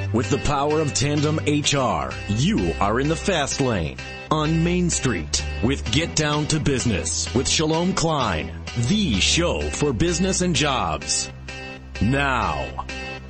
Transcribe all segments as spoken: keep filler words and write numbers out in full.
With the power of Tandem H R, you are in the fast lane on Main Street with Get Down to Business with Shalom Klein, the show for business and jobs. Now,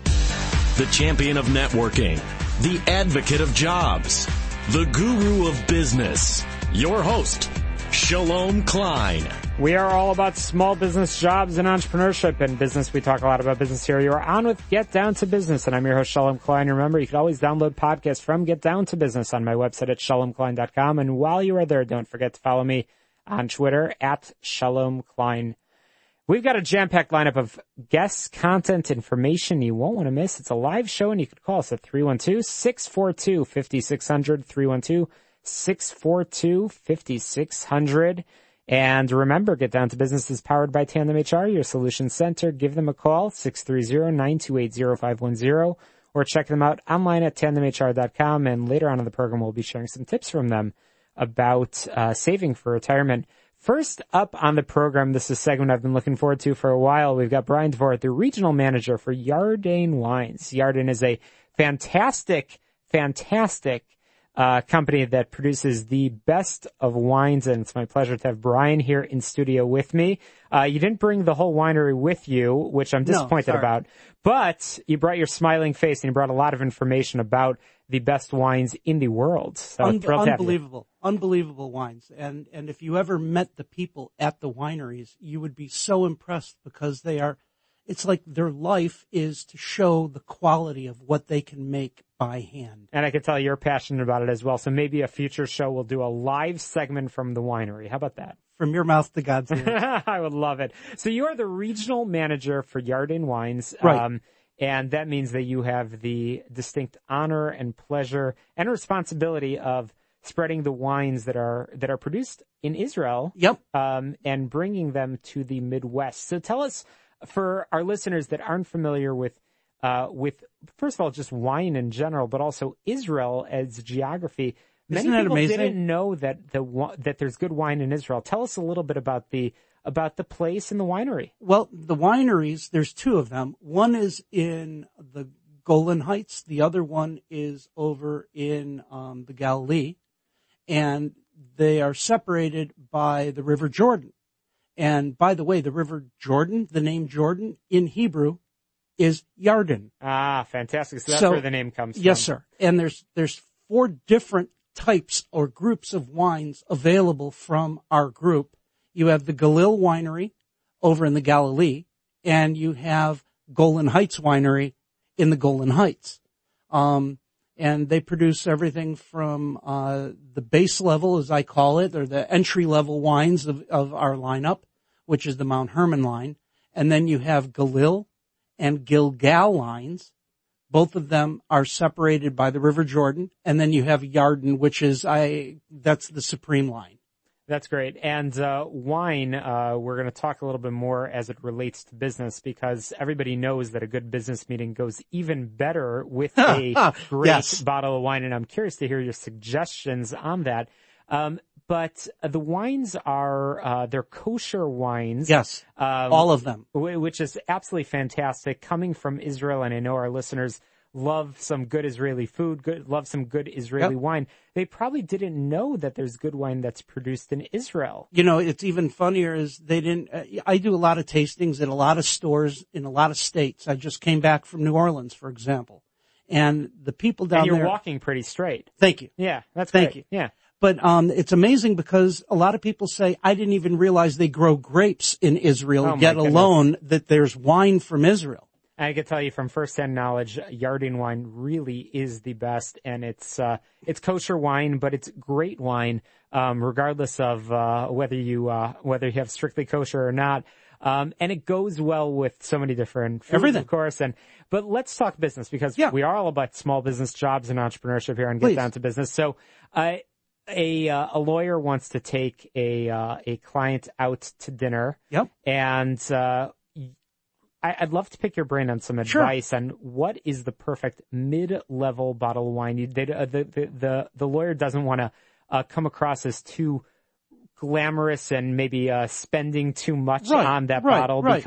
the champion of networking, the advocate of jobs, the guru of business, your host, Shalom Klein. We are all about small business, jobs, and entrepreneurship. In business, we talk a lot about business here. You are on with Get Down to Business, and I'm your host, Shalom Klein. Remember, you can always download podcasts from Get Down to Business on my website at shalom klein dot com. And while you are there, don't forget to follow me on Twitter at Shalom Klein. We've got a jam-packed lineup of guests, content, information you won't want to miss. It's a live show, and you can call us at three one two, six four two, five six zero zero, three one two, six four two, five six zero zero. And remember, Get Down to Business is powered by Tandem H R, your solution center. Give them a call, six three zero, nine two eight, zero five one zero, or check them out online at tandem h r dot com. And later on in the program, we'll be sharing some tips from them about uh, saving for retirement. First up on the program, this is a segment I've been looking forward to for a while. We've got Brian Dvorak, the regional manager for Yarden Wines. Yarden is a fantastic, fantastic Uh, company that produces the best of wines, and it's my pleasure to have Brian here in studio with me. Uh, you didn't bring the whole winery with you, which I'm disappointed no, about, but you brought your smiling face and you brought a lot of information about the best wines in the world. So Un- thrilled to have you. unbelievable, unbelievable wines. And, and if you ever met the people at the wineries, you would be so impressed because they are, it's like their life is to show the quality of what they can make by hand. And I can tell you're passionate about it as well. So maybe a future show will do a live segment from the winery. How about that? From your mouth to God's ears. I would love it. So you are the regional manager for Yarden Wines. Right. Um, and that means that you have the distinct honor and pleasure and responsibility of spreading the wines that are, that are produced in Israel. Yep. Um, and bringing them to the Midwest. So tell us, for our listeners that aren't familiar with, uh, with, first of all, just wine in general, but also Israel as geography. Isn't Many that people amazing? didn't know that the, that there's good wine in Israel. Tell us a little bit about the, about the place and the winery. Well, the wineries, there's two of them. One is in the Golan Heights. The other one is over in, um, the Galilee. And they are separated by the River Jordan. And by the way, the River Jordan, the name Jordan in Hebrew is Yarden. Ah, fantastic. So that's So, where the name comes from. Yes, sir. And there's, there's four different types or groups of wines available from our group. You have the Galil Winery over in the Galilee, and you have Golan Heights Winery in the Golan Heights. Um, and they produce everything from, uh, the base level, as I call it, or the entry level wines of, of our lineup, which is the Mount Hermon line. And then you have Galil and Gilgal lines. Both of them are separated by the River Jordan. And then you have Yarden, which is, I, that's the Supreme line. That's great. And uh, wine, uh, we're going to talk a little bit more as it relates to business, because everybody knows that a good business meeting goes even better with a great Yes. bottle of wine. And I'm curious to hear your suggestions on that. Um, but uh, the wines are, uh, they're kosher wines. Yes, um, all of them. w- which is absolutely fantastic, coming from Israel. And I know our listeners love some good Israeli food, good, love some good Israeli Yep. wine. They probably didn't know that there's good wine that's produced in Israel. You know, it's even funnier is they didn't, uh, I do a lot of tastings at a lot of stores in a lot of states. I just came back from New Orleans, for example. And the people down And you're there. walking pretty straight. Thank you. Yeah, that's Thank great. you. Yeah. But, um, it's amazing because a lot of people say, I didn't even realize they grow grapes in Israel, Oh, my yet goodness. alone that there's wine from Israel. I can tell you from firsthand knowledge, Yarden wine really is the best, and it's uh, it's kosher wine, but it's great wine, um, regardless of uh, whether you uh, whether you have strictly kosher or not. Um, and it goes well with so many different foods, Everything. of course. And but let's talk business, because Yeah. we are all about small business, jobs, and entrepreneurship here on Get Please. Down to Business. So, uh, a uh, a lawyer wants to take a uh, a client out to dinner. Yep. And uh, I, I'd love to pick your brain on some Sure. advice on what is the perfect mid-level bottle of wine. You, they, uh, the, the the the lawyer doesn't want to uh, come across as too glamorous and maybe uh, spending too much Right, on that right, bottle right. because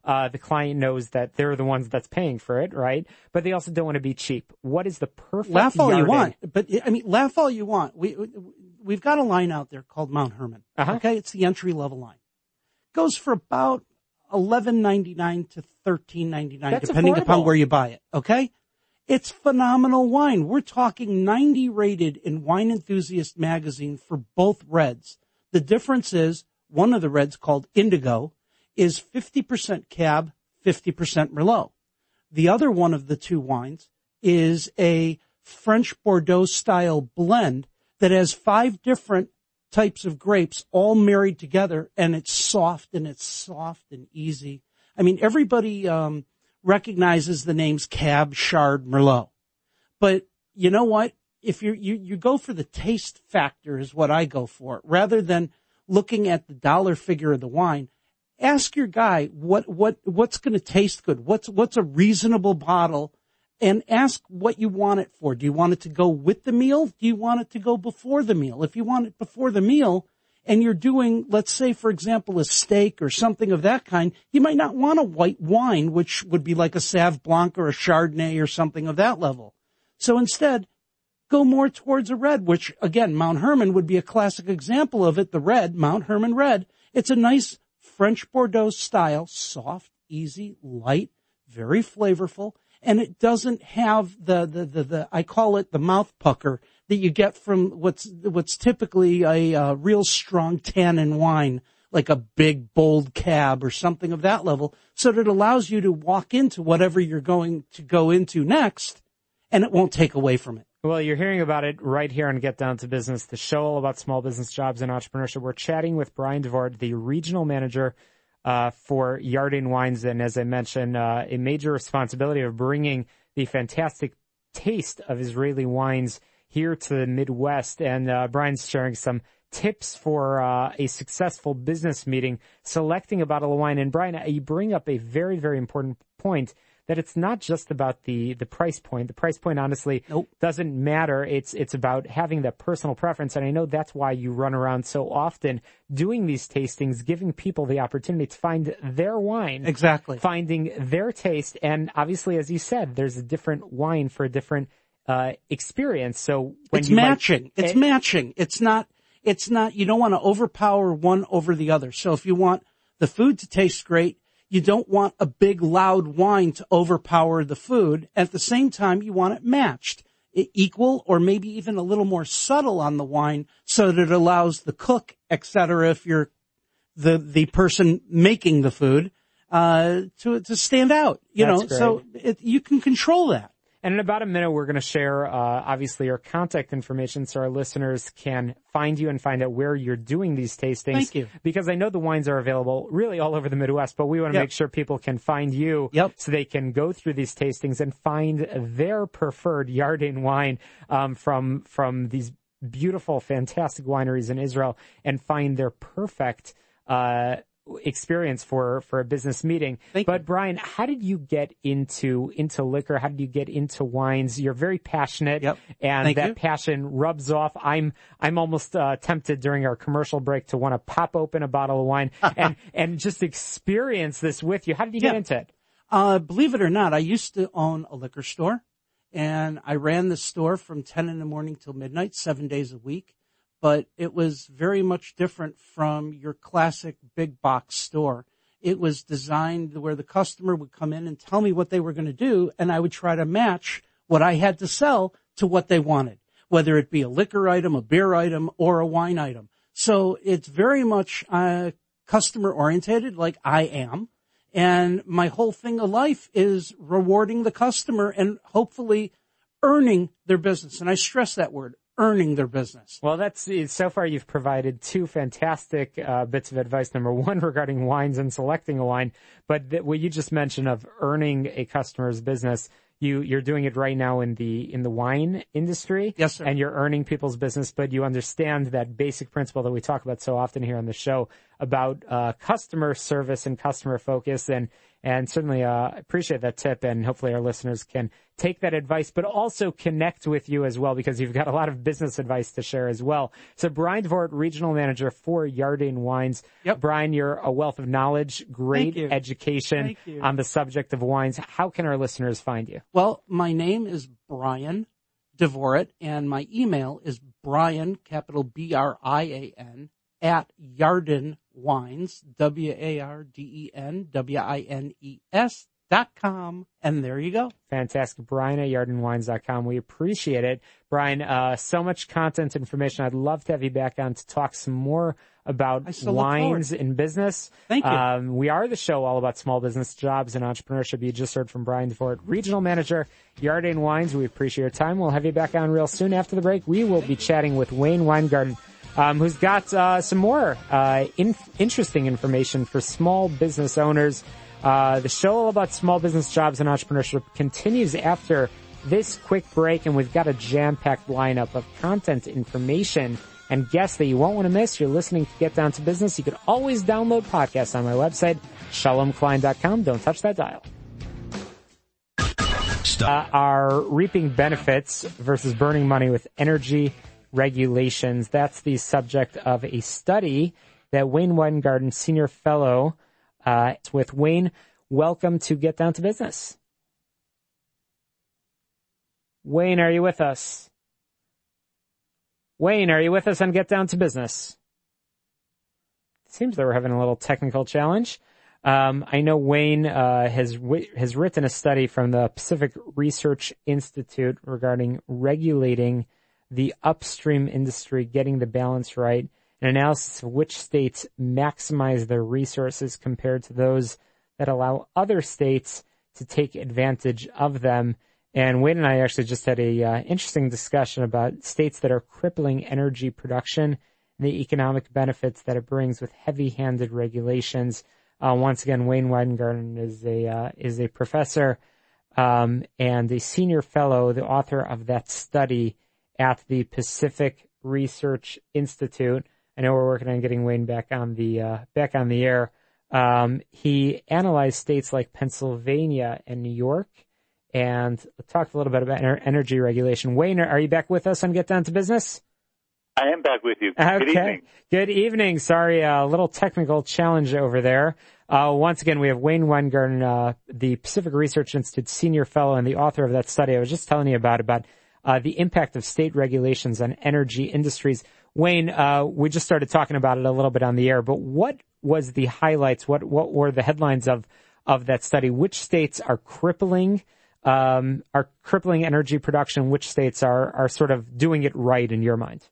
Uh, the client knows that they're the ones that's paying for it, right? But they also don't want to be cheap. What is the perfect Laugh all you yarding? want, but I mean, laugh all you want. We, we've got a line out there called Mount Herman. Uh-huh. Okay. It's the entry level line. Goes for about eleven ninety-nine to thirteen ninety-nine, depending affordable. upon where you buy it. Okay. It's phenomenal wine. We're talking ninety rated in Wine Enthusiast magazine for both reds. The difference is one of the reds, called Indigo, is fifty percent Cab, fifty percent Merlot. The other one of the two wines is a French Bordeaux style blend that has five different types of grapes all married together, and it's soft and it's soft and easy. I mean, everybody um recognizes the names Cab, Chard, Merlot. But you know what? If you you you go for the taste factor is what I go for, rather than looking at the dollar figure of the wine. Ask your guy what, what, what's going to taste good? What's, what's a reasonable bottle? And ask what you want it for. Do you want it to go with the meal? Do you want it to go before the meal? If you want it before the meal and you're doing, let's say, for example, a steak or something of that kind, you might not want a white wine, which would be like a Sauv Blanc or a Chardonnay or something of that level. So instead, go more towards a red, which, again, Mount Herman would be a classic example of it, the red, Mount Herman red. It's a nice French Bordeaux style, soft, easy, light, very flavorful, and it doesn't have the, the, the, the I call it the mouth pucker that you get from what's, what's typically a, uh, real strong tannin wine, like a big, bold Cab or something of that level, so that it allows you to walk into whatever you're going to go into next, and it won't take away from it. Well, you're hearing about it right here on Get Down to Business, the show all about small business jobs and entrepreneurship. We're chatting with Brian DeVort, the regional manager uh for Yardin Wines, and as I mentioned, uh a major responsibility of bringing the fantastic taste of Israeli wines here to the Midwest. And uh Brian's sharing some tips for uh a successful business meeting, selecting a bottle of wine. And Brian, you bring up a very, very important point, that it's not just about the, the price point. The price point, honestly, nope. doesn't matter. It's, it's about having that personal preference. And I know that's why you run around so often doing these tastings, giving people the opportunity to find their wine. Exactly. Finding their taste. And obviously, as you said, there's a different wine for a different, uh, experience. So when it's you matching, might, it's it, matching. It's not, it's not, you don't want to overpower one over the other. So if you want the food to taste great, you don't want a big, loud wine to overpower the food. At the same time, you want it matched, equal, or maybe even a little more subtle on the wine, so that it allows the cook, et cetera, if you're the the person making the food, uh, to to stand out. You That's know, great. so it, you can control that. And in about a minute, we're going to share, uh, obviously, your contact information so our listeners can find you and find out where you're doing these tastings. Thank you. Because I know the wines are available really all over the Midwest, but we want to Yep. make sure people can find you Yep. so they can go through these tastings and find their preferred Yardin wine um, from from these beautiful, fantastic wineries in Israel, and find their perfect uh experience for for a business meeting. Thank but you. Brian, how did you get into into liquor? How did you get into wines? You're very passionate, Yep. and Thank that you. passion rubs off. I'm I'm almost uh, tempted during our commercial break to want to pop open a bottle of wine and and just experience this with you. How did you get Yeah. into it? Uh, believe it or not, I used to own a liquor store, and I ran the store from ten in the morning till midnight, seven days a week. But it was very much different from your classic big box store. It was designed where the customer would come in and tell me what they were going to do, and I would try to match what I had to sell to what they wanted, whether it be a liquor item, a beer item, or a wine item. So it's very much uh, customer orientated, like I am. And my whole thing of life is rewarding the customer and hopefully earning their business. And I stress that word, earning their business. Well, that's so far you've provided two fantastic uh, bits of advice. Number one, regarding wines and selecting a wine, but th- what you just mentioned of earning a customer's business, you you're doing it right now in the in the wine industry. Yes, sir. And you're earning people's business, but you understand that basic principle that we talk about so often here on the show about uh, customer service and customer focus, and And certainly uh, appreciate that tip, and hopefully our listeners can take that advice, but also connect with you as well, because you've got a lot of business advice to share as well. So Brian Dvorak, Regional Manager for Yardane Wines. Yep. Brian, you're a wealth of knowledge, great education on the subject of wines. How can our listeners find you? Well, my name is Brian Dvorak, and my email is Brian, capital B R I A N, at Yardane Wines, W A R D E N W I N E S dot com, and there you go. Fantastic. Brian at Yardane Wines dot com. We appreciate it. Brian, uh, so much content information. I'd love to have you back on to talk some more about wines in business. Thank you. Um, we are the show all about small business, jobs, and entrepreneurship. You just heard from Brian Dvorak, Regional Manager, Yardane Wines. We appreciate your time. We'll have you back on real soon. After the break, we will be chatting with Wayne Weingarten, Um, who's got uh, some more uh, in- interesting information for small business owners. Uh, the show all about small business, jobs, and entrepreneurship continues after this quick break, and we've got a jam-packed lineup of content, information, and guests that you won't want to miss. You're listening to Get Down to Business. You can always download podcasts on my website, shalom klein dot com. Don't touch that dial. Uh, are reaping benefits versus burning money with energy regulations. That's the subject of a study that Wayne Weingarten, Senior Fellow, uh, with Wayne. Welcome to Get Down to Business. Wayne, are you with us? Wayne, are you with us on Get Down to Business? Seems that we're having a little technical challenge. Um, I know Wayne uh, has w- has written a study from the Pacific Research Institute regarding regulating the upstream industry, getting the balance right, an analysis of which states maximize their resources compared to those that allow other states to take advantage of them. And Wayne and I actually just had a uh, interesting discussion about states that are crippling energy production and the economic benefits that it brings with heavy-handed regulations. Uh, once again, Wayne Weingarten is a uh, is a professor um, and a senior fellow, the author of that study at the Pacific Research Institute. I know we're working on getting Wayne back on the uh, back on the air. Um, he analyzed states like Pennsylvania and New York, and talked a little bit about ener- energy regulation. Wayne, are you back with us on Get Down to Business? I am back with you. Okay. Good evening. Good evening. Sorry, a uh, little technical challenge over there. Uh, once again, we have Wayne Weingarten, uh, the Pacific Research Institute Senior Fellow and the author of that study I was just telling you about, about uh, the impact of state regulations on energy industries. Wayne, uh, we just started talking about it a little bit on the air, but what was the highlights? What, what were the headlines of, of that study? Which states are crippling, um, are crippling energy production? Which states are, are sort of doing it right in your mind?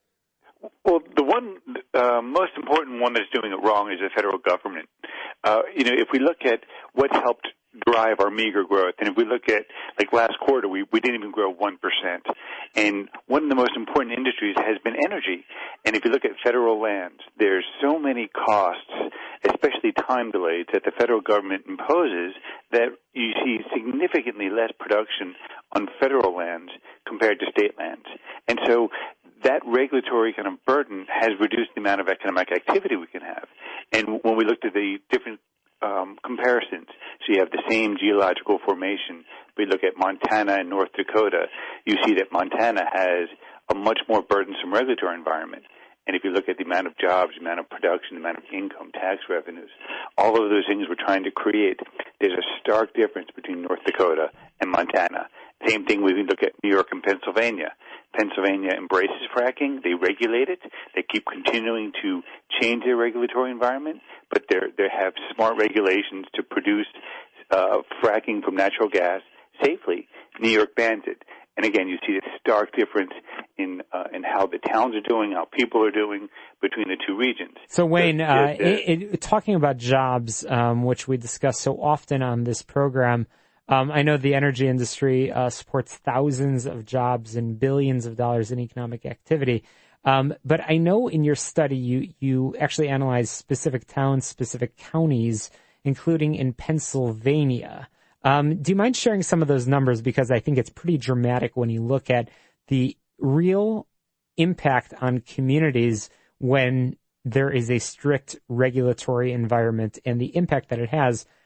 Well, the one uh, most important one that's doing it wrong is the federal government. Uh, you know, if we look at what helped drive our meager growth, and if we look at, like last quarter, we, we didn't even grow one percent. And one of the most important industries has been energy. And if you look at federal lands, there's so many costs, especially time delays, that the federal government imposes that you see significantly less production on federal lands compared to state lands. And so that regulatory kind of burden has reduced the amount of economic activity we can have. And when we looked at the different um, comparisons, so you have the same geological formation. We look at Montana and North Dakota, you see that Montana has a much more burdensome regulatory environment. And if you look at the amount of jobs, the amount of production, the amount of income, tax revenues, all of those things we're trying to create, there's a stark difference between North Dakota and Montana. Same thing when we look at New York and Pennsylvania. Pennsylvania embraces fracking. They regulate it. They keep continuing to change their regulatory environment, but they they have smart regulations to produce uh, fracking from natural gas safely. New York bans it. And again, you see a stark difference in uh, in how the towns are doing, how people are doing between the two regions. So, Wayne, the, uh, the, it, it, talking about jobs, um, which we discuss so often on this program, um, I know the energy industry uh, supports thousands of jobs and billions of dollars in economic activity. Um, but I know in your study you you actually analyzed specific towns, specific counties, including in Pennsylvania. Um, do you mind sharing some of those numbers? Because I think it's pretty dramatic when you look at the real impact on communities when there is a strict regulatory environment and the impact that it has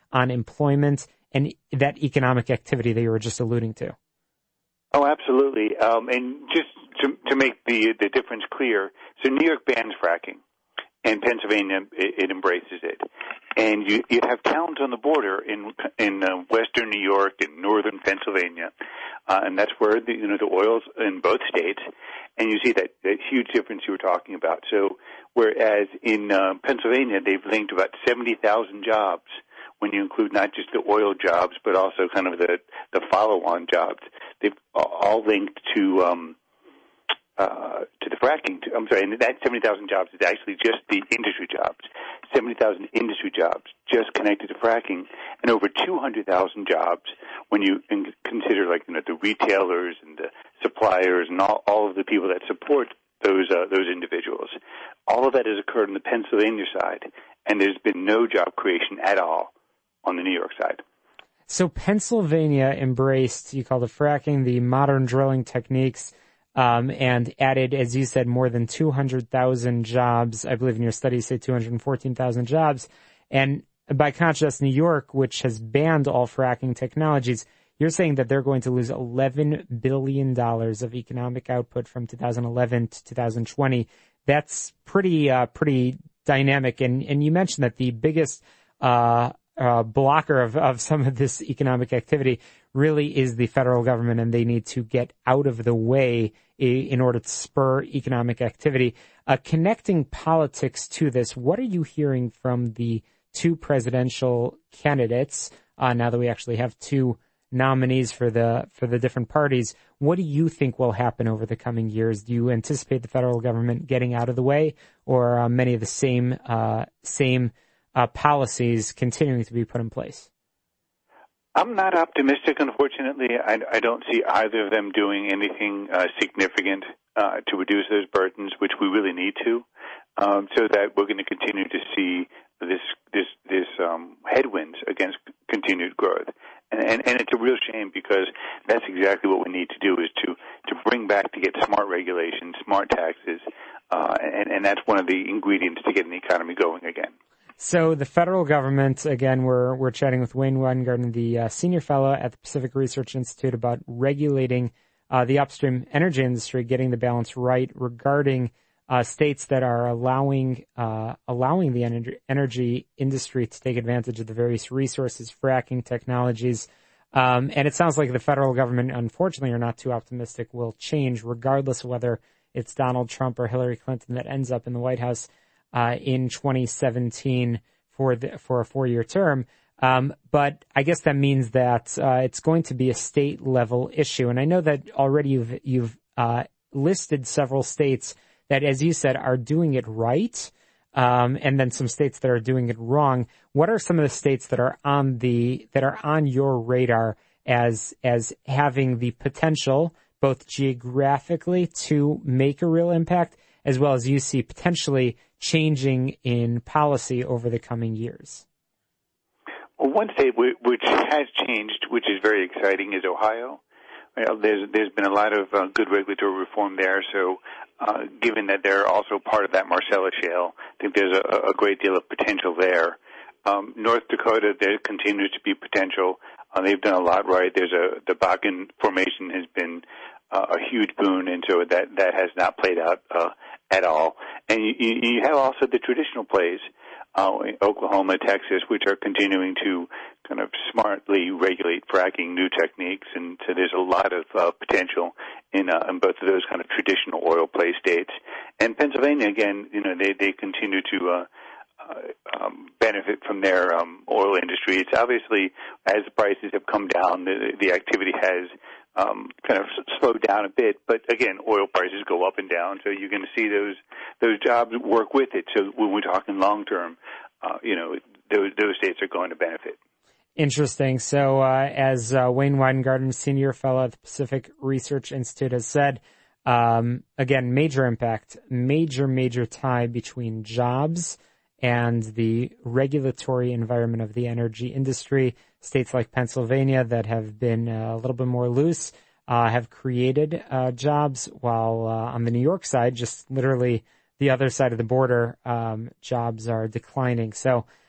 on employment and that economic activity that you were just alluding to? Oh, absolutely. Um, and just to, to make the the difference clear, so New York bans fracking, and Pennsylvania it, it embraces it. And you you have towns on the border in in uh, western New York and northern Pennsylvania, uh, and that's where the you know the oil's in both states. And you see that, that huge difference you were talking about. So whereas in uh, Pennsylvania they've linked about seventy thousand jobs, when you include not just the oil jobs, but also kind of the, the follow-on jobs. They've all linked to um, uh, to the fracking. I'm sorry, and that seventy thousand jobs is actually just the industry jobs. seventy thousand industry jobs just connected to fracking, and over two hundred thousand jobs when you consider, like, you know, the retailers and the suppliers and all, all of the people that support those uh, those individuals. All of that has occurred on the Pennsylvania side, and there's been no job creation at all on the New York side. So Pennsylvania embraced, you called it fracking, the modern drilling techniques, um, and added, as you said, more than two hundred thousand jobs. I believe in your study you say two hundred fourteen thousand jobs. And by contrast, New York, which has banned all fracking technologies, you're saying that they're going to lose eleven billion dollars of economic output from two thousand eleven to two thousand twenty. That's pretty, uh, pretty dynamic. And, and you mentioned that the biggest, uh, uh, blocker of, of some of this economic activity really is the federal government, and they need to get out of the way in order to spur economic activity. Uh, connecting politics to this, what are you hearing from the two presidential candidates, uh, now that we actually have two nominees for the for the different parties? What do you think will happen over the coming years? Do you anticipate the federal government getting out of the way, or uh, many of the same uh, same uh, policies continuing to be put in place? I'm not optimistic, unfortunately. I, I don't see either of them doing anything uh, significant uh, to reduce those burdens, which we really need to, um, so that we're going to continue to see this this this um, headwinds against continued growth. And, and, and it's a real shame, because that's exactly what we need to do, is to, to bring back, to get smart regulations, smart taxes, uh, and, and that's one of the ingredients to getting the economy going again. So the federal government, again, we're we're chatting with Wayne Weingarten, the uh, senior fellow at the Pacific Research Institute, about regulating uh, the upstream energy industry, getting the balance right regarding uh, states that are allowing uh, allowing the energy, energy industry to take advantage of the various resources, fracking technologies. Um, and it sounds like the federal government, unfortunately, are not too optimistic, will change regardless of whether it's Donald Trump or Hillary Clinton that ends up in the White House Uh, in twenty seventeen for the, for a four-year term. Um, but I guess that means that uh, it's going to be a state level issue. And I know that already you've, you've uh, listed several states that, as you said, are doing it right, um, and then some states that are doing it wrong. What are some of the states that are on the that are on your radar as as having the potential, both geographically, to make a real impact, as well as you see potentially changing in policy over the coming years? Well, one state which has changed, which is very exciting, is Ohio. Well, there's there's been a lot of uh, good regulatory reform there. So, uh, given that they're also part of that Marcellus Shale, I think there's a, a great deal of potential there. Um, North Dakota, there continues to be potential. Uh, they've done a lot right. There's a the Bakken Formation has been uh, a huge boon, and so that that has not played out uh, at all. And you, you have also the traditional plays, uh, Oklahoma, Texas, which are continuing to kind of smartly regulate fracking, new techniques, and so there's a lot of uh, potential in, uh, in both of those kind of traditional oil play states. And Pennsylvania, again, you know, they, they continue to uh, uh, um, benefit from their um, oil industry. It's obviously, as the prices have come down, the, the activity has Um, kind of slowed down a bit, but again, oil prices go up and down, so you're going to see those those jobs work with it. So when we're talking long term, uh, you know, those those states are going to benefit. Interesting. So, uh, as uh, Wayne Weingarten, senior fellow at the Pacific Research Institute, has said, um, again, major impact, major major tie between jobs and the regulatory environment of the energy industry. States like Pennsylvania that have been uh, a little bit more loose uh, have created uh, jobs, while uh, on the New York side, just literally the other side of the border, um, jobs are declining. So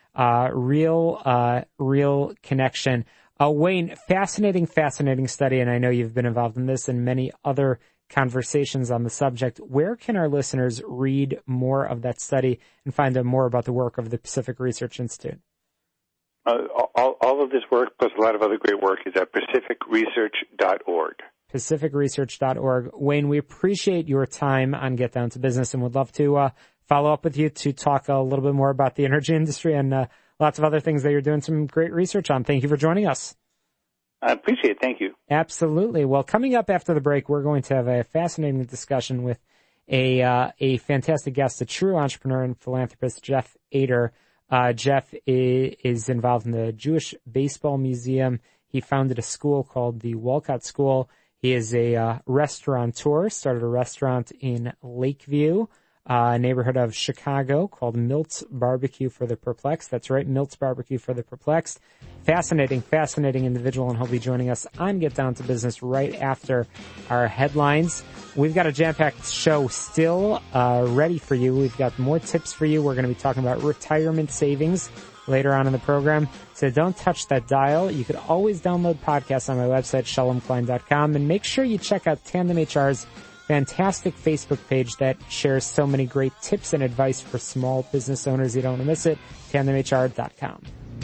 Uh, real, uh, real connection. Uh, Wayne, fascinating, fascinating study, and I know you've been involved in this and many other conversations on the subject. Where can our listeners read more of that study and find out more about the work of the Pacific Research Institute? Uh, all, all of this work, plus a lot of other great work, is at pacific research dot org. pacific research dot org. Wayne, we appreciate your time on Get Down to Business and would love to uh, follow up with you to talk a little bit more about the energy industry and uh, lots of other things that you're doing some great research on. Thank you for joining us. I appreciate it. Thank you. Absolutely. Well, coming up after the break, we're going to have a fascinating discussion with a uh, a fantastic guest, a true entrepreneur and philanthropist, Jeff Ader. Uh, Jeff is involved in the Jewish Baseball Museum. He founded a school called the Walcott School. He is a uh, restaurateur, started a restaurant in Lakeview, uh, a neighborhood of Chicago called Milt's Barbecue for the Perplexed. That's right, Milt's Barbecue for the Perplexed. Fascinating, fascinating individual, and he'll be joining us on Get Down to Business right after our headlines. We've got a jam-packed show still uh, ready for you. We've got more tips for you. We're going to be talking about retirement savings later on in the program. So don't touch that dial. You could always download podcasts on my website, shalom klein dot com, and make sure you check out Tandem H R's fantastic Facebook page that shares so many great tips and advice for small business owners. You don't want to miss it. tandem h r dot com.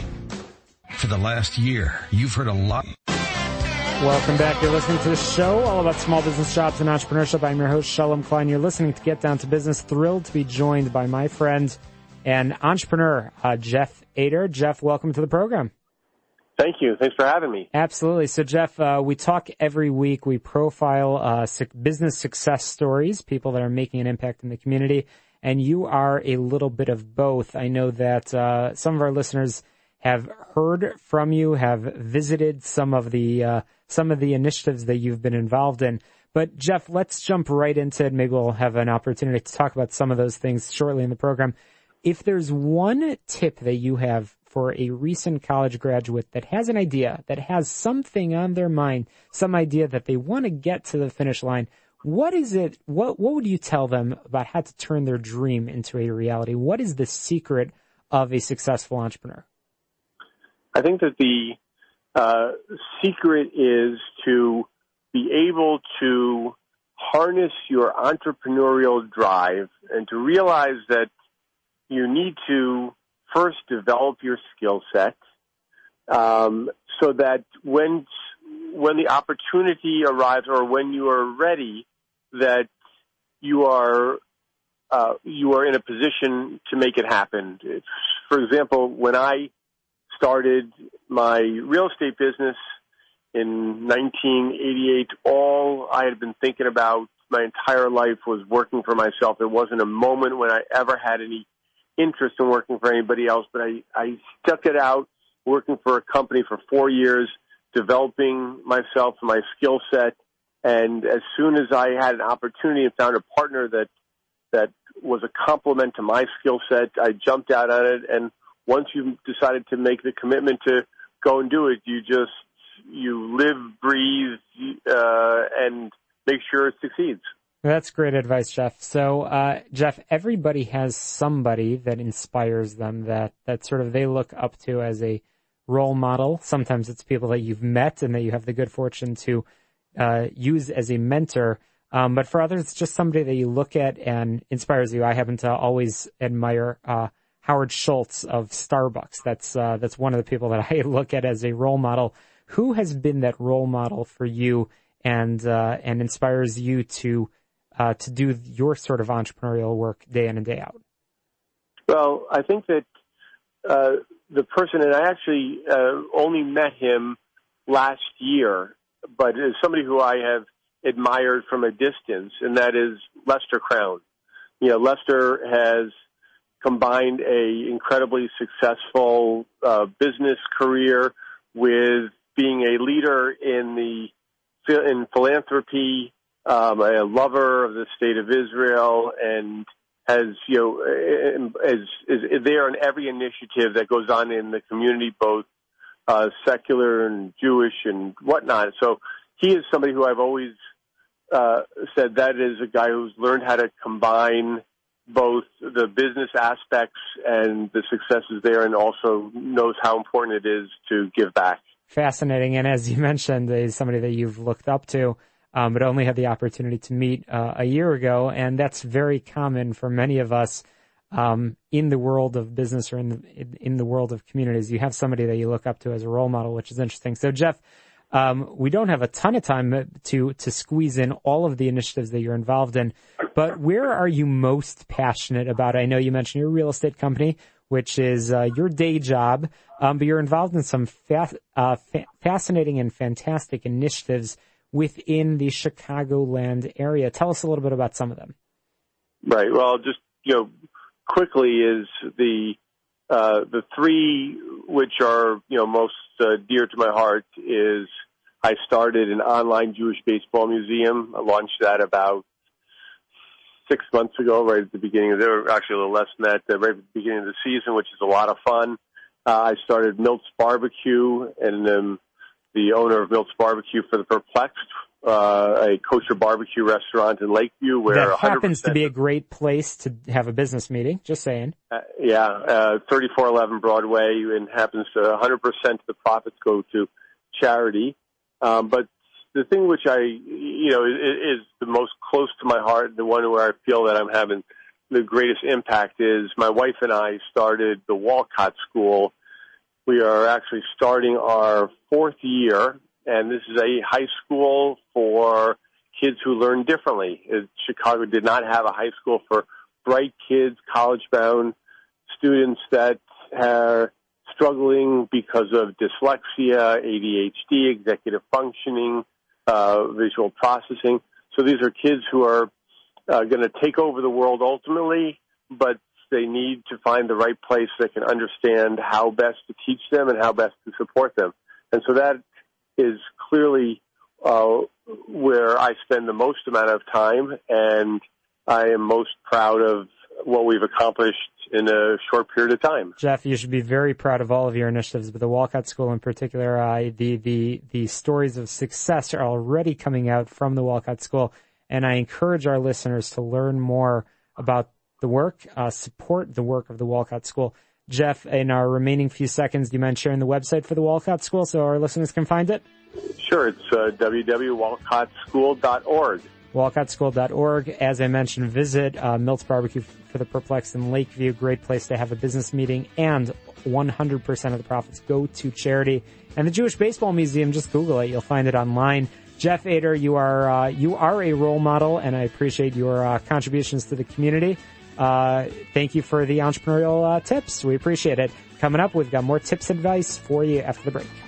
For the last year, you've heard a lot. Welcome back. You're listening to the show all about small business jobs and entrepreneurship. I'm your host, Shalom Klein. You're listening to Get Down to Business. Thrilled to be joined by my friend and entrepreneur, uh, Jeff Ader. Jeff, welcome to the program. Thank you. Thanks for having me. Absolutely. So, Jeff, uh, we talk every week. We profile uh, su- business success stories, people that are making an impact in the community, and you are a little bit of both. I know that uh, some of our listeners have heard from you, have visited some of the uh, some of the initiatives that you've been involved in. But, Jeff, let's jump right into it. Maybe we'll have an opportunity to talk about some of those things shortly in the program. If there's one tip that you have for a recent college graduate that has an idea, that has something on their mind, some idea that they want to get to the finish line, what is it, what, what would you tell them about how to turn their dream into a reality? What is the secret of a successful entrepreneur? I think that the uh, secret is to be able to harness your entrepreneurial drive and to realize that you need to first develop your skill set um, so that when when the opportunity arrives or when you are ready, that you are uh, you are in a position to make it happen. If, for example, when I started my real estate business in nineteen eighty-eight, all I had been thinking about my entire life was working for myself. There wasn't a moment when I ever had any interest in working for anybody else, but I, I stuck it out working for a company for four years, developing myself and my skill set. And as soon as I had an opportunity and found a partner that that was a complement to my skill set, I jumped out on it. And once you've decided to make the commitment to go and do it, you just, you live, breathe, uh, and make sure it succeeds. That's great advice, Jeff. So, uh, Jeff, everybody has somebody that inspires them, that, that sort of they look up to as a role model. Sometimes it's people that you've met and that you have the good fortune to uh, use as a mentor. Um, but for others, it's just somebody that you look at and inspires you. I happen to always admire uh, Howard Schultz of Starbucks. That's uh, that's one of the people that I look at as a role model. Who has been that role model for you and uh, and inspires you to Uh, to do your sort of entrepreneurial work day in and day out? Well, I think that uh, the person, and I actually uh, only met him last year, but is somebody who I have admired from a distance, and that is Lester Crown. You know, Lester has combined a incredibly successful uh, business career with being a leader in the in philanthropy. Um, a lover of the state of Israel, and has, you know, is, is, is there in every initiative that goes on in the community, both uh, secular and Jewish and whatnot. So he is somebody who I've always uh, said that is a guy who's learned how to combine both the business aspects and the successes there, and also knows how important it is to give back. Fascinating. And as you mentioned, is somebody that you've looked up to, um, but only had the opportunity to meet uh, a year ago. And that's very common for many of us um, in the world of business or in the, in the world of communities. You have somebody that you look up to as a role model, which is interesting. So, Jeff, um, we don't have a ton of time to, to squeeze in all of the initiatives that you're involved in, but where are you most passionate about? I know you mentioned your real estate company, which is uh, your day job, um, but you're involved in some fa- uh, fa- fascinating and fantastic initiatives within the Chicagoland area. Tell us a little bit about some of them. Right. Well, just, you know, quickly is the uh, the three which are, you know, most uh, dear to my heart is I started an online Jewish baseball museum. I launched that about six months ago, right at the beginning of the, actually a little less than that, uh, right at the beginning of the season, which is a lot of fun. Uh, I started Milt's Barbecue, and um, the owner of Milt's Barbecue for the Perplexed, uh, a kosher barbecue restaurant in Lakeview, where that happens to be a great place to have a business meeting. Just saying. Uh, yeah, uh, thirty-four eleven Broadway, and happens to one hundred percent of the profits go to charity. Um, but the thing which I, you know, is, is the most close to my heart, the one where I feel that I'm having the greatest impact is my wife and I started the Walcott School. We are actually starting our fourth year, and this is a high school for kids who learn differently. Chicago did not have a high school for bright kids, college-bound students that are struggling because of dyslexia, A D H D, executive functioning, uh, visual processing. So these are kids who are uh, going to take over the world ultimately, but they need to find the right place that can understand how best to teach them and how best to support them. And so that is clearly uh, where I spend the most amount of time, and I am most proud of what we've accomplished in a short period of time. Jeff, you should be very proud of all of your initiatives, but the Walcott School in particular, uh, the, the, the stories of success are already coming out from the Walcott School, and I encourage our listeners to learn more about the work, uh, support the work of the Walcott School. Jeff, in our remaining few seconds, do you mind sharing the website for the Walcott School so our listeners can find it? Sure, it's uh, w w w dot walcott school dot org. walcott school dot org. As I mentioned, visit uh, Milt's Barbecue for the Perplexed in Lakeview. Great place to have a business meeting, and one hundred percent of the profits go to charity. And the Jewish Baseball Museum, just Google it. You'll find it online. Jeff Ader, you are uh, you are a role model, and I appreciate your uh, contributions to the community. Uh, thank you for the entrepreneurial uh, tips. We appreciate it. Coming up, we've got more tips and advice for you after the break.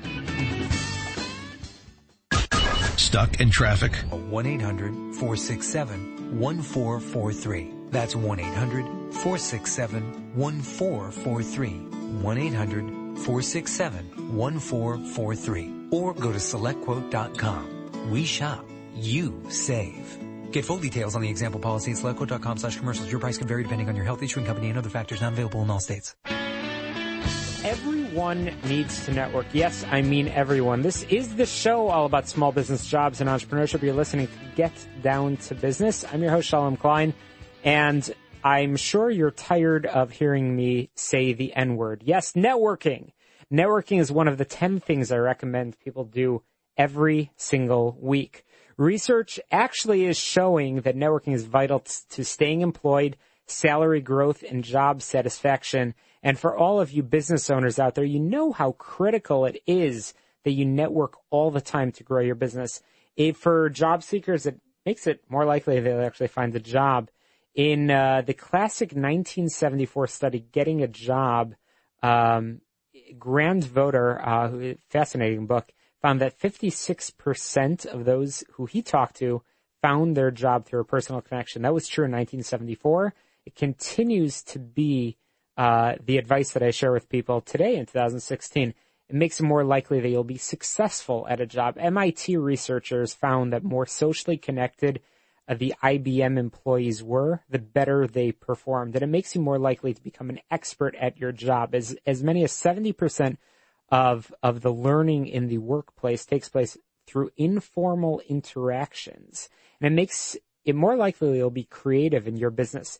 Stuck in traffic? one eight hundred four six seven one four four three. That's one eight hundred four six seven one four four three. one eight hundred four six seven one four four three. Or go to select quote dot com. We shop. You save. Get full details on the example policy at select quote dot com slash commercials. Your price can vary depending on your health, issuing company, and other factors not available in all states. Everyone needs to network. Yes, I mean everyone. This is the show all about small business, jobs, and entrepreneurship. You're listening to Get Down to Business. I'm your host, Shalom Klein, and I'm sure you're tired of hearing me say the N-word. Yes, networking. Networking is one of the ten things I recommend people do every single week. Research actually is showing that networking is vital t- to staying employed, salary growth, and job satisfaction. And for all of you business owners out there, you know how critical it is that you network all the time to grow your business. If for job seekers, it makes it more likely they'll actually find a job. In uh, the classic nineteen seventy-four study, Getting a Job, um, Grand Voter, uh, fascinating book, found that fifty-six percent of those who he talked to found their job through a personal connection. That was true in nineteen seventy-four. It continues to be uh the advice that I share with people today in two thousand sixteen. It makes it more likely that you'll be successful at a job. M I T researchers found that more socially connected uh, the I B M employees were, the better they performed. And it makes you more likely to become an expert at your job. As as many as seventy percent of of the learning in the workplace takes place through informal interactions. And it makes it more likely you'll be creative in your business.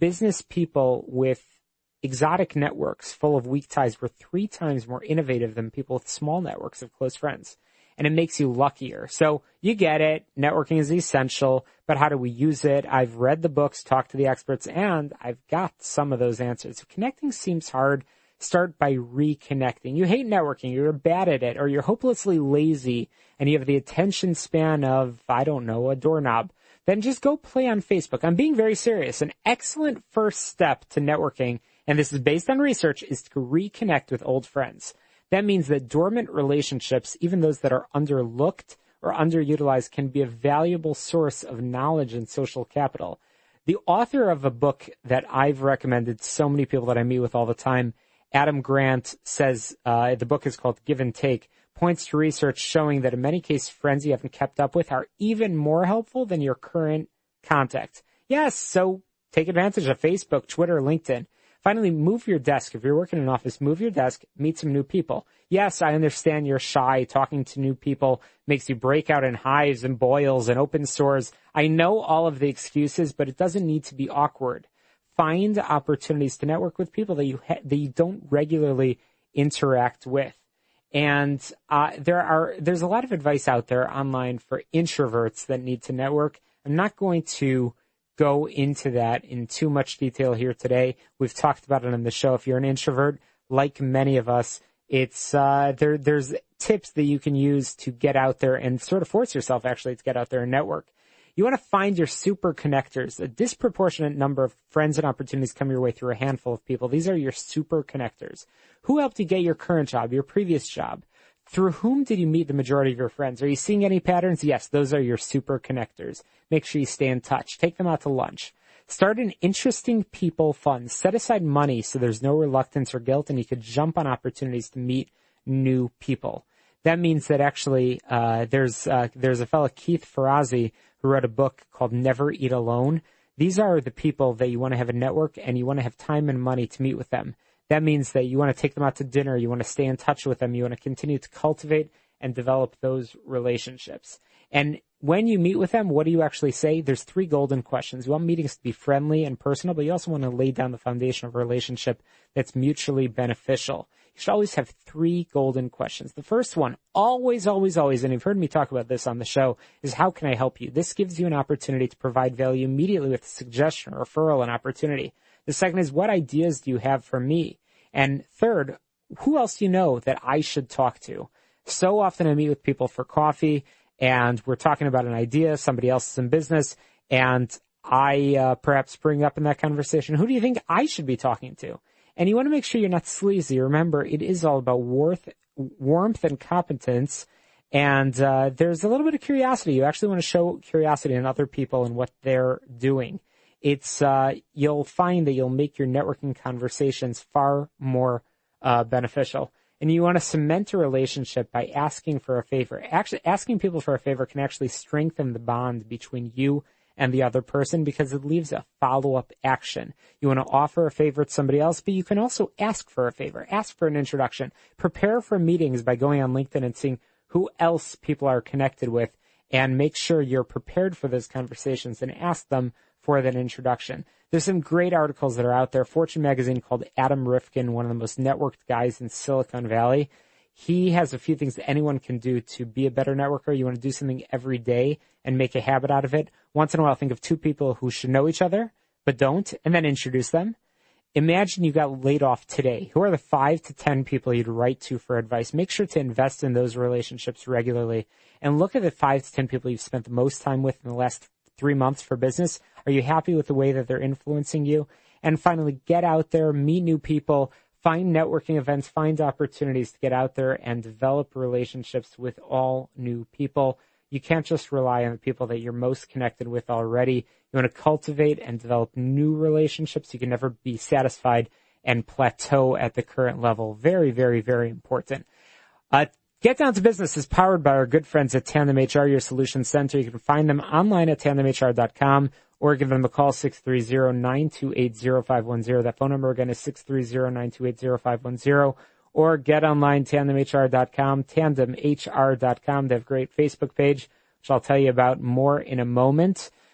business people with exotic networks full of weak ties were three times more innovative than people with small networks of close friends. And it makes you luckier. So you get it. Networking is essential, but how do we use it? I've read the books, talked to the experts, and I've got some of those answers. If connecting seems hard, start by reconnecting. You hate networking, you're bad at it, or you're hopelessly lazy, and you have the attention span of, I don't know, a doorknob. Then just go play on Facebook. I'm being very serious. An excellent first step to networking, and this is based on research, is to reconnect with old friends. That means that dormant relationships, even those that are underlooked or underutilized, can be a valuable source of knowledge and social capital. The author of a book that I've recommended to so many people that I meet with all the time, Adam Grant, says uh, the book is called Give and Take, points to research showing that in many cases, friends you haven't kept up with are even more helpful than your current contact. Yes, so take advantage of Facebook, Twitter, LinkedIn. Finally, move your desk. If you're working in an office, move your desk, meet some new people. Yes, I understand you're shy. Talking to new people makes you break out in hives and boils and open sores. I know all of the excuses, but it doesn't need to be awkward. Find opportunities to network with people that you ha- that you don't regularly interact with. And uh, there are there's a lot of advice out there online for introverts that need to network. I'm not going to go into that in too much detail here today. We've talked about it on the show. If you're an introvert, like many of us, it's uh, there. There's tips that you can use to get out there and sort of force yourself actually to get out there and network. You want to find your super connectors. A disproportionate number of friends and opportunities come your way through a handful of people. These are your super connectors. Who helped you get your current job, your previous job? Through whom did you meet the majority of your friends? Are you seeing any patterns? Yes, those are your super connectors. Make sure you stay in touch. Take them out to lunch. Start an interesting people fund. Set aside money so there's no reluctance or guilt, and you could jump on opportunities to meet new people. That means that actually uh, there's uh, there's a fellow, Keith Ferrazzi, who wrote a book called Never Eat Alone. These are the people that you want to have a network, and you want to have time and money to meet with them. That means that you want to take them out to dinner, you want to stay in touch with them, you want to continue to cultivate and develop those relationships. And when you meet with them, what do you actually say? There's three golden questions. You want meetings to be friendly and personal, but you also want to lay down the foundation of a relationship that's mutually beneficial. You should always have three golden questions. The first one, always, always, always, and you've heard me talk about this on the show, is how can I help you? This gives you an opportunity to provide value immediately with a suggestion, a referral, an opportunity. The second is, what ideas do you have for me? And third, who else do you know that I should talk to? So often I meet with people for coffee, and we're talking about an idea, somebody else is in business, and I uh, perhaps bring up in that conversation, who do you think I should be talking to? And you want to make sure you're not sleazy. Remember, it is all about worth, warmth and competence, and uh, there's a little bit of curiosity. You actually want to show curiosity in other people and what they're doing. It's uh, you'll find that you'll make your networking conversations far more uh, beneficial. And you want to cement a relationship by asking for a favor. Actually, asking people for a favor can actually strengthen the bond between you and the other person because it leaves a follow-up action. You want to offer a favor to somebody else, but you can also ask for a favor. Ask for an introduction. Prepare for meetings by going on LinkedIn and seeing who else people are connected with, and make sure you're prepared for those conversations and ask them for that introduction. There's some great articles that are out there. Fortune magazine called Adam Rifkin, one of the most networked guys in Silicon Valley. He has a few things that anyone can do to be a better networker. You want to do something every day and make a habit out of it. Once in a while, think of two people who should know each other, but don't, and then introduce them. Imagine you got laid off today. Who are the five to ten people you'd write to for advice? Make sure to invest in those relationships regularly, and look at the five to ten people you've spent the most time with in the last three months for business. Are you happy with the way that they're influencing you? And finally, get out there, meet new people, find networking events, find opportunities to get out there and develop relationships with all new people. You can't just rely on the people that you're most connected with already. You want to cultivate and develop new relationships. You can never be satisfied and plateau at the current level. Very, very, very important. Uh, Get Down to Business is powered by our good friends at Tandem H R, your solution center. You can find them online at tandem h r dot com or give them a call, six three zero, nine two eight, zero five one zero. That phone number again is six three zero, nine two eight, zero five one zero. Or get online, tandem h r dot com, tandem h r dot com. They have a great Facebook page, which I'll tell you about more in a moment.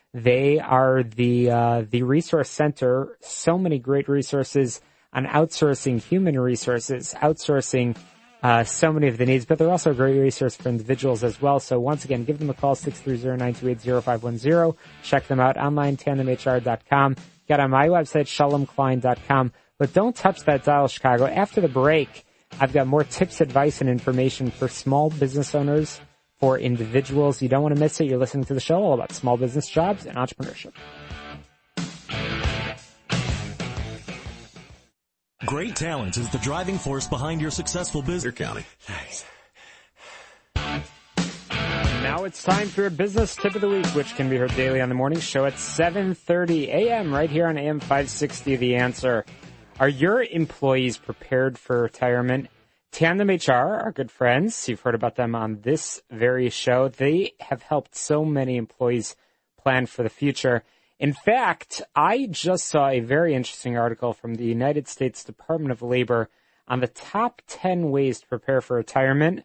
They are the uh, the resource center. So many great resources on outsourcing human resources, outsourcing uh, so many of the needs, but they're also a great resource for individuals as well. So once again, give them a call, six three zero, nine two eight, zero five one zero. Check them out online, tandem h r dot com. Get on my website, shalom klein dot com. But don't touch that dial, Chicago. After the break, I've got more tips, advice, and information for small business owners, for individuals. You don't want to miss it. You're listening to the show all about small business, jobs, and entrepreneurship. Great talent is the driving force behind your successful business. Your county. Nice. Now it's time for your business tip of the week, which can be heard daily on the morning show at seven thirty a.m. right here on A M five sixty, The Answer. Are your employees prepared for retirement? Tandem H R, our good friends, you've heard about them on this very show. They have helped so many employees plan for the future. In fact, I just saw a very interesting article from the United States Department of Labor on the top ten ways to prepare for retirement,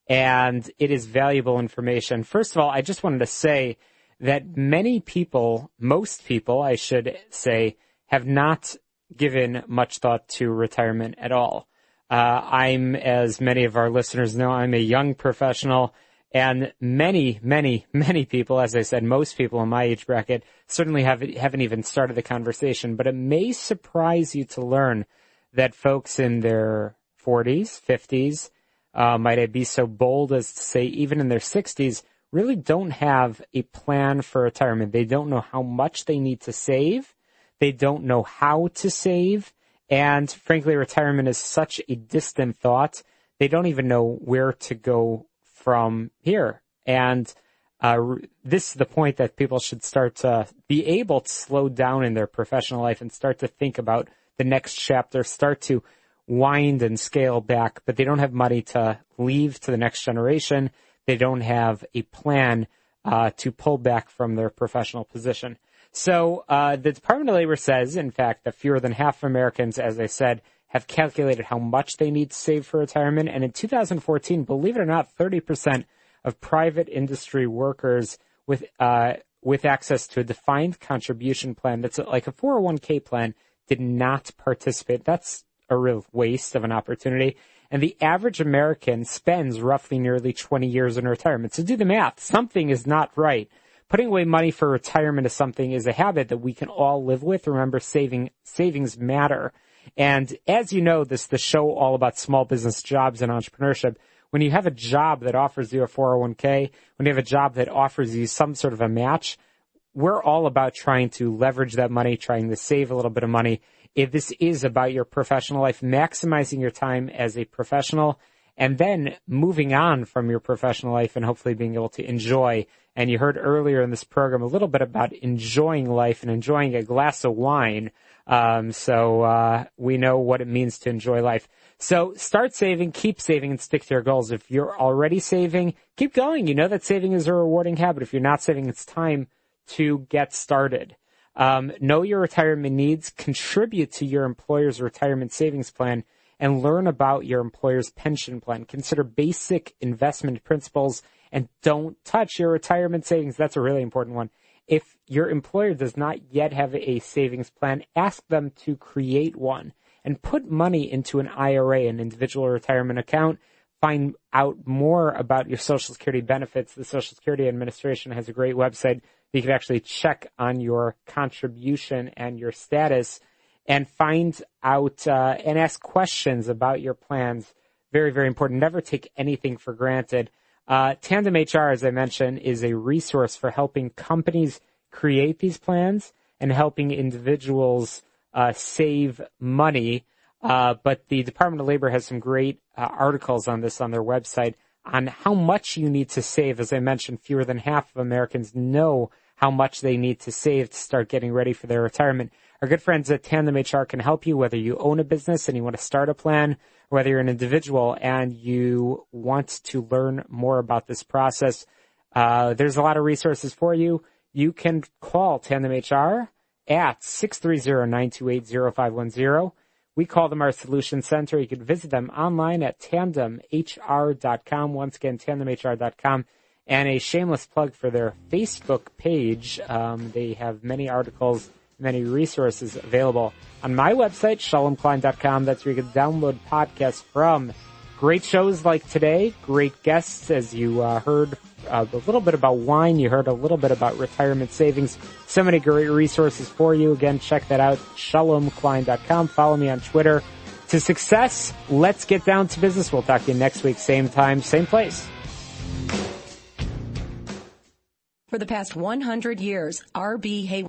and it is valuable information. First of all, I just wanted to say that many people, most people, I should say, have not given much thought to retirement at all. Uh, I'm, as many of our listeners know, I'm a young professional, and many, many, many people, as I said, most people in my age bracket certainly haven't, haven't even started the conversation. But it may surprise you to learn that folks in their forties, fifties, uh, might I be so bold as to say even in their sixties, really don't have a plan for retirement. They don't know how much they need to save. They don't know how to save. And frankly, retirement is such a distant thought. They don't even know where to go from here. And uh, this is the point that people should start to be able to slow down in their professional life and start to think about the next chapter, start to wind and scale back, but they don't have money to leave to the next generation. They don't have a plan uh, to pull back from their professional position. So uh, the Department of Labor says, in fact, that fewer than half of Americans, as I said, have calculated how much they need to save for retirement. And in two thousand fourteen, believe it or not, thirty percent of private industry workers with uh, with access to a defined contribution plan that's like a four oh one k plan did not participate. That's a real waste of an opportunity. And the average American spends roughly nearly twenty years in retirement. So do the math. Something is not right. Putting away money for retirement is something, is a habit that we can all live with. Remember, saving savings matter. And as you know, this is the show all about small business, jobs, and entrepreneurship. When you have a job that offers you a four oh one k, when you have a job that offers you some sort of a match, we're all about trying to leverage that money, trying to save a little bit of money. If this is about your professional life, maximizing your time as a professional, and then moving on from your professional life and hopefully being able to enjoy. And you heard earlier in this program a little bit about enjoying life and enjoying a glass of wine. Um, so uh, we know what it means to enjoy life. So start saving, keep saving, and stick to your goals. If you're already saving, keep going. You know that saving is a rewarding habit. If you're not saving, it's time to get started. Um, know your retirement needs, contribute to your employer's retirement savings plan, and learn about your employer's pension plan. Consider basic investment principles and don't touch your retirement savings. That's a really important one. If your employer does not yet have a savings plan, ask them to create one and put money into an I R A, an individual retirement account. Find out more about your Social Security benefits. The Social Security Administration has a great website. You can actually check on your contribution and your status and find out uh, and ask questions about your plans. Very, very important. Never take anything for granted. Uh, Tandem H R, as I mentioned, is a resource for helping companies create these plans and helping individuals uh, save money. Uh, but the Department of Labor has some great uh, articles on this on their website on how much you need to save. As I mentioned, fewer than half of Americans know how much they need to save to start getting ready for their retirement. Our good friends at Tandem H R can help you, whether you own a business and you want to start a plan, or whether you're an individual and you want to learn more about this process. Uh, there's a lot of resources for you. You can call Tandem H R at six three zero, nine two eight, zero five one zero. We call them our Solution Center. You can visit them online at tandem h r dot com. Once again, tandem h r dot com. And a shameless plug for their Facebook page. Um, they have many articles, many resources available on my website, shalom klein dot com. That's where you can download podcasts from. Great shows like today, great guests, as you uh, heard uh, a little bit about wine. You heard a little bit about retirement savings. So many great resources for you. Again, check that out, shalom klein dot com. Follow me on Twitter. To success, let's get down to business. We'll talk to you next week, same time, same place. For the past one hundred years, R B Hayward